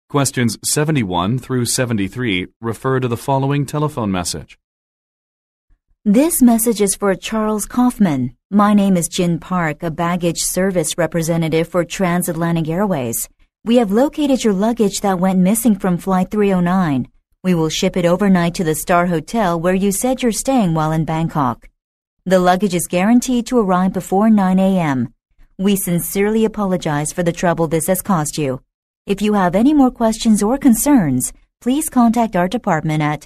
Questions 71 through 73 refer to the following telephone message. This message is for Charles Kaufman. My name is Jin Park, a baggage service representative for Transatlantic Airways. We have located your luggage that went missing from Flight 309. We will ship it overnight to the Star Hotel where you said you're staying while in Bangkok. The luggage is guaranteed to arrive before 9 a.m. We sincerely apologize for the trouble this has caused you. If you have any more questions or concerns, please contact our department at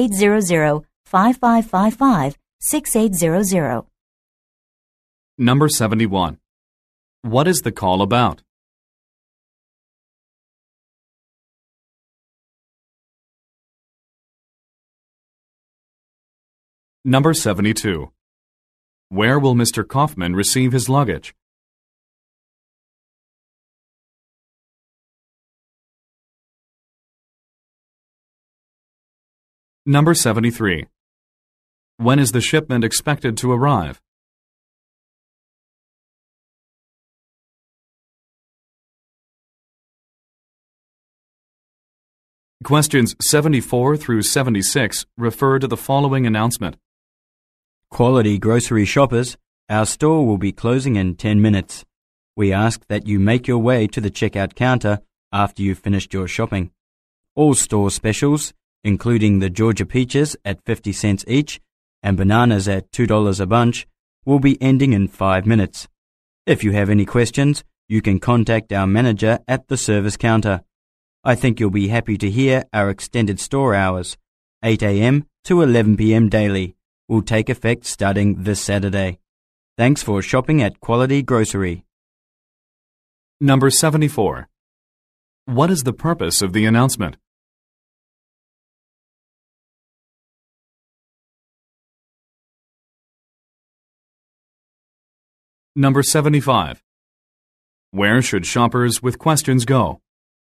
800-5555-6800. Number 71. What is the call about? Number 72. Where will Mr. Kaufman receive his luggage? Number 73. When is the shipment expected to arrive? Questions 74 through 76 refer to the following announcement. Quality grocery shoppers, our store will be closing in 10 minutes. We ask that you make your way to the checkout counter after you've finished your shopping. All store specials, including the Georgia peaches at 50 cents each and bananas at $2 a bunch, will be ending in 5 minutes. If you have any questions, you can contact our manager at the service counter. I think you'll be happy to hear our extended store hours, 8 a.m. to 11 p.m. daily, will take effect starting this Saturday. Thanks for shopping at Quality Grocery. Number 74. What is the purpose of the announcement? Number 75. Where should shoppers with questions go?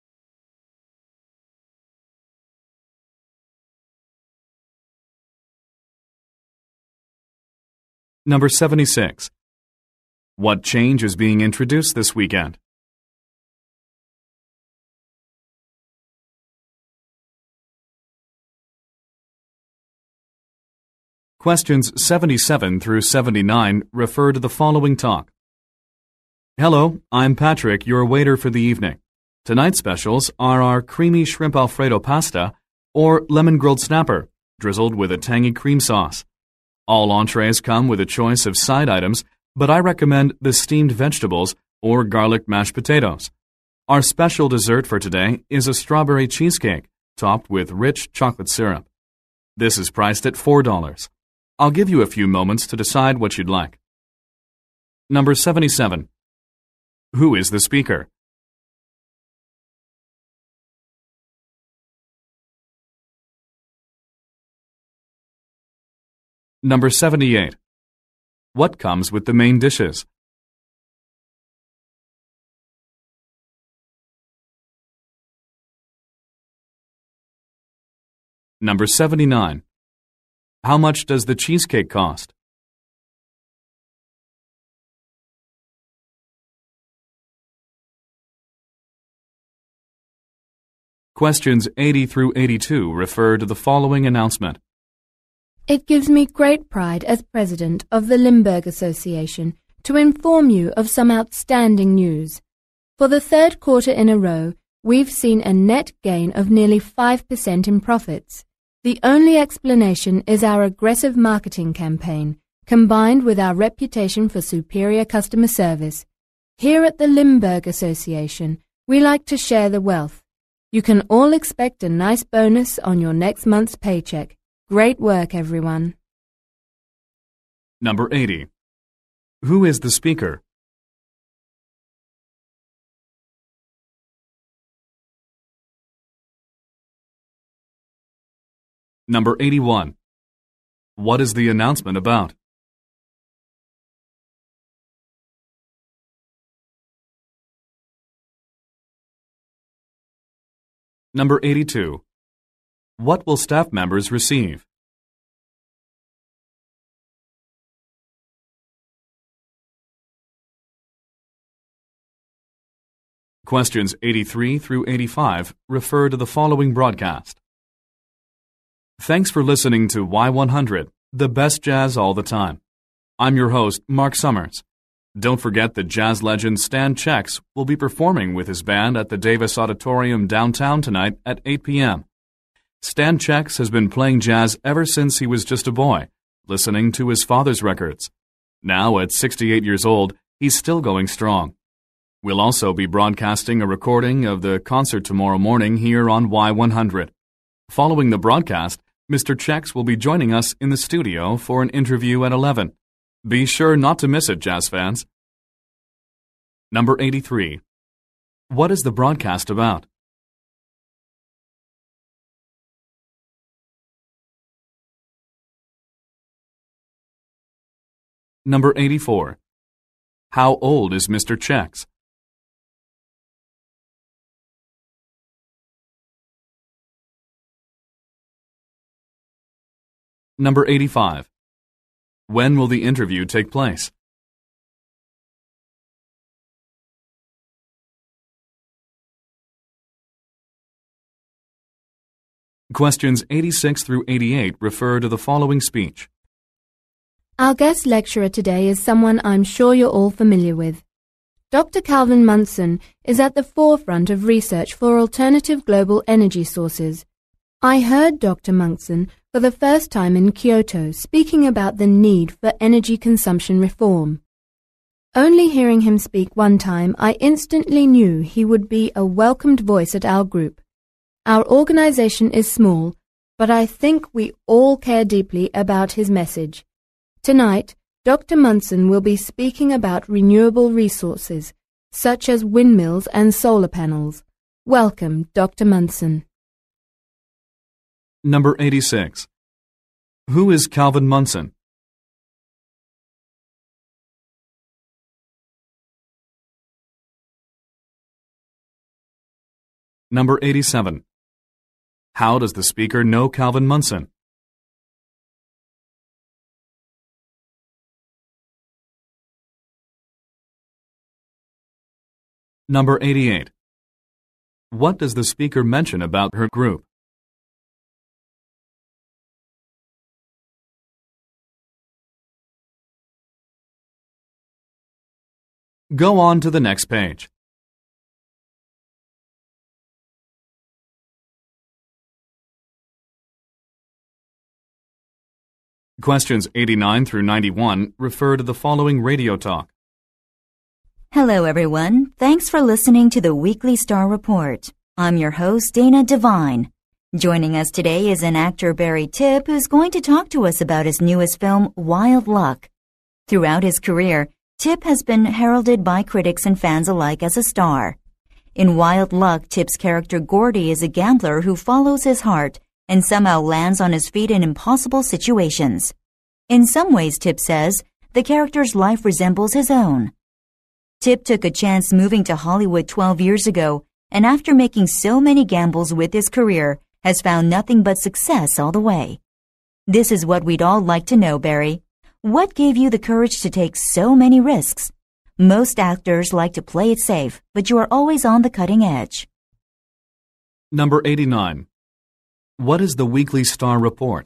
Number 76. What change is being introduced this weekend? Questions 77 through 79 refer to the following talk. Hello, I'm Patrick, your waiter for the evening. Tonight's specials are our creamy shrimp Alfredo pasta or lemon grilled snapper, drizzled with a tangy cream sauce. All entrees come with a choice of side items, but I recommend the steamed vegetables or garlic mashed potatoes. Our special dessert for today is a strawberry cheesecake topped with rich chocolate syrup. This is priced at $4. I'll give you a few moments to decide what you'd like. Number 77. Who is the speaker? Number 78. What comes with the main dishes? Number 79. How much does the cheesecake cost? Questions 80 through 82 refer to the following announcement. It gives me great pride as president of the Limburg Association to inform you of some outstanding news. For the third quarter in a row, we've seen a net gain of nearly 5% in profits. The only explanation is our aggressive marketing campaign, combined with our reputation for superior customer service. Here at the Limburg Association, we like to share the wealth. You can all expect a nice bonus on your next month's paycheck. Great work, everyone. Number 80. Who is the speaker? Number 81. What is the announcement about? Number 82. What will staff members receive? Questions 83 through 85 refer to the following broadcast. Thanks for listening to Y100, the best jazz all the time. I'm your host, Mark Summers. Don't forget that jazz legend Stan Czechs will be performing with his band at the Davis Auditorium downtown tonight at 8 p.m. Stan Czechs has been playing jazz ever since he was just a boy, listening to his father's records. Now, at 68 years old, he's still going strong. We'll also be broadcasting a recording of the concert tomorrow morning here on Y100. Following the broadcast, Mr. Czechs will be joining us in the studio for an interview at 11. Be sure not to miss it, jazz fans. Number 83. What is the broadcast about? Number 84. How old is Mr. Czechs? Number 85. When will the interview take place? Questions 86 through 88 refer to the following speech. Our guest lecturer today is someone I'm sure you're all familiar with. Dr. Calvin Munson is at the forefront of research for alternative global energy sources. I heard Dr. Munson for the first time in Kyoto speaking about the need for energy consumption reform. Only hearing him speak one time, I instantly knew he would be a welcomed voice at our group. Our organization is small, but I think we all care deeply about his message. Tonight, Dr. Munson will be speaking about renewable resources, such as windmills and solar panels. Welcome, Dr. Munson. Number 86. Who is Calvin Munson? Number 87. How does the speaker know Calvin Munson? Number 88. What does the speaker mention about her group? Go on to the next page. Questions 89 through 91 refer to the following radio talk. Hello, everyone. Thanks for listening to the Weekly Star Report. I'm your host, Dana Devine. Joining us today is an actor, Barry Tipp, who's going to talk to us about his newest film, Wild Luck. Throughout his career, Tipp has been heralded by critics and fans alike as a star. In Wild Luck, Tipp's character Gordy is a gambler who follows his heart and somehow lands on his feet in impossible situations. In some ways, Tipp says, the character's life resembles his own. Tipp took a chance moving to Hollywood 12 years ago, and after making so many gambles with his career, has found nothing but success all the way. This is what we'd all like to know, Barry. What gave you the courage to take so many risks? Most actors like to play it safe, but you are always on the cutting edge. Number 89. What is the Weekly Star Report?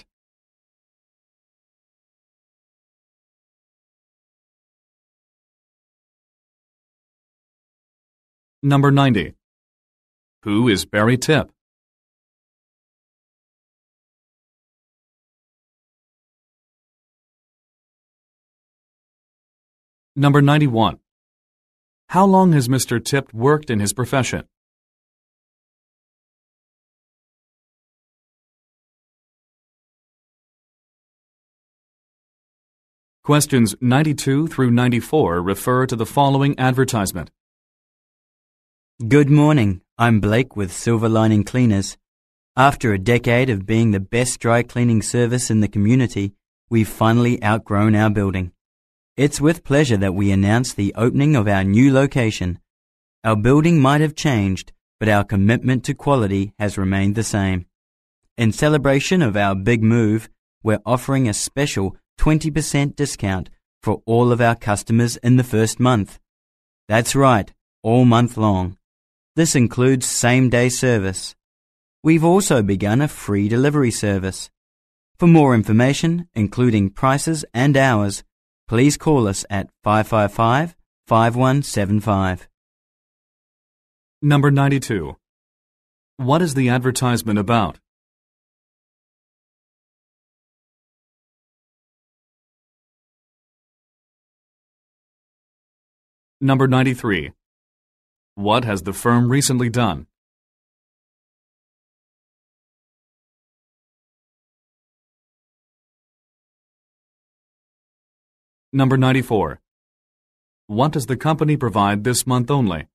Number 90. Who is Barry Tipp? Number 91. How long has Mr. Tipp worked in his profession? Questions 92 through 94 refer to the following advertisement. Good morning, I'm Blake with Silver Lining Cleaners. After a decade of being the best dry cleaning service in the community, we've finally outgrown our building. It's with pleasure that we announce the opening of our new location. Our building might have changed, but our commitment to quality has remained the same. In celebration of our big move, we're offering a special 20% discount for all of our customers in the first month. That's right, all month long. This includes same-day service. We've also begun a free delivery service. For more information, including prices and hours, please call us at 555-5175. Number 92. What is the advertisement about? Number 93. What has the firm recently done? Number 94. What does the company provide this month only?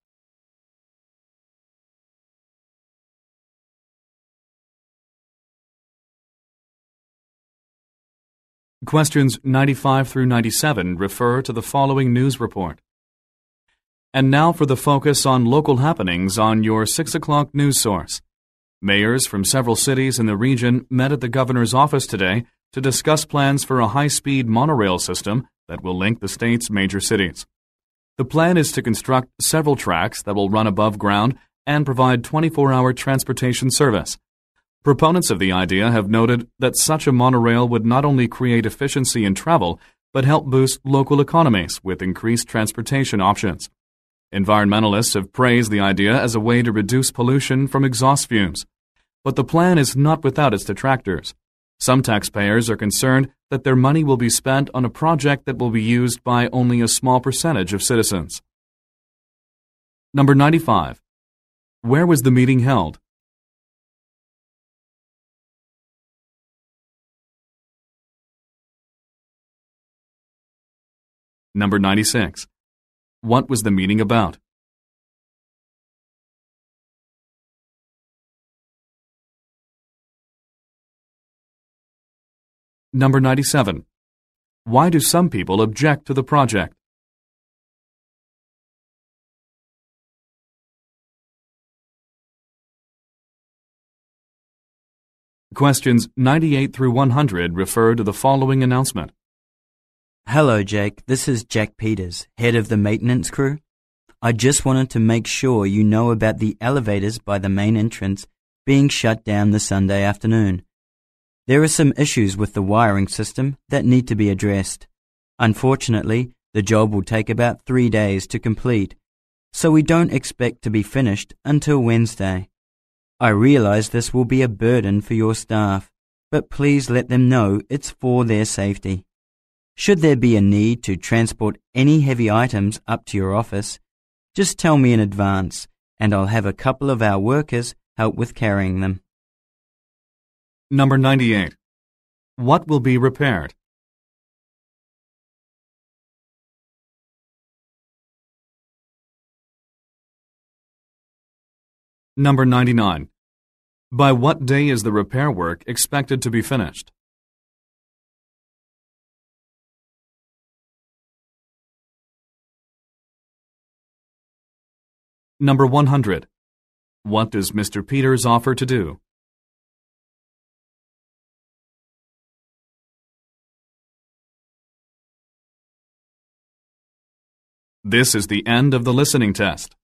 Questions 95 through 97 refer to the following news report. And now for the focus on local happenings on your 6 o'clock news source. Mayors from several cities in the region met at the governor's office today to discuss plans for a high-speed monorail system that will link the state's major cities. The plan is to construct several tracks that will run above ground and provide 24-hour transportation service. Proponents of the idea have noted that such a monorail would not only create efficiency in travel, but help boost local economies with increased transportation options. Environmentalists have praised the idea as a way to reduce pollution from exhaust fumes. But the plan is not without its detractors. Some taxpayers are concerned that their money will be spent on a project that will be used by only a small percentage of citizens. Number 95. Where was the meeting held? Number 96. What was the meeting about? Number 97. Why do some people object to the project? Questions 98 through 100 refer to the following announcement. Hello, Jake. This is Jack Peters, head of the maintenance crew. I just wanted to make sure you know about the elevators by the main entrance being shut down this Sunday afternoon. There are some issues with the wiring system that need to be addressed. Unfortunately, the job will take about 3 days to complete, so we don't expect to be finished until Wednesday. I realize this will be a burden for your staff, but please let them know it's for their safety. Should there be a need to transport any heavy items up to your office, just tell me in advance, and I'll have a couple of our workers help with carrying them. Number 98. What will be repaired? Number 99. By what day is the repair work expected to be finished? Number 100. What does Mr. Peters offer to do? This is the end of the listening test.